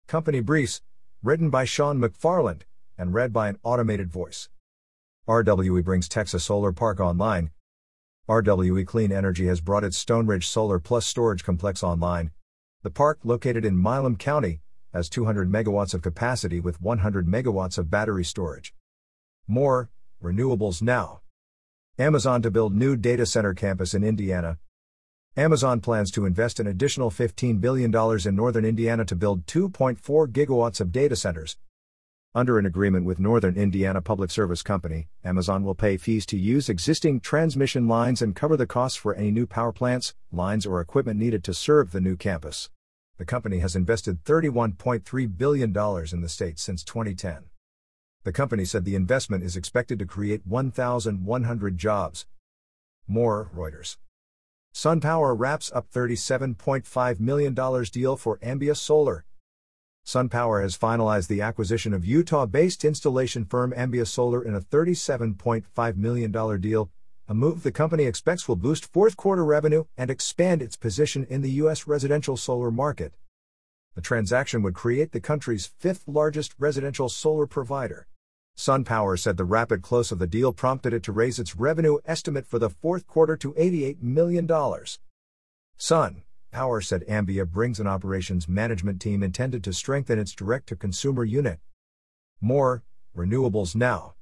Company briefs, written by Sean McFarland, and read by an automated voice. RWE brings Texas Solar Park online. RWE Clean Energy has brought its Stone Ridge Solar Plus storage complex online. The park, located in Milam County, has 200 megawatts of capacity with 100 megawatts of battery storage. More, renewables now. Amazon to build new data center campus in Indiana. Amazon plans to invest an additional $15 billion in northern Indiana to build 2.4 gigawatts of data centers. Under an agreement with Northern Indiana Public Service Company, Amazon will pay fees to use existing transmission lines and cover the costs for any new power plants, lines, or equipment needed to serve the new campus. The company has invested $31.3 billion in the state since 2010. The company said the investment is expected to create 1,100 jobs. More, Reuters. SunPower wraps up $37.5 million deal for Ambia Solar. SunPower has finalized the acquisition of Utah-based installation firm Ambia Solar in a $37.5 million deal, a move the company expects will boost fourth-quarter revenue and expand its position in the U.S. residential solar market. The transaction would create the country's fifth-largest residential solar provider. SunPower said the rapid close of the deal prompted it to raise its revenue estimate for the fourth quarter to $88 million. SunPower said Ambia brings an operations management team intended to strengthen its direct-to-consumer unit. More, renewables now.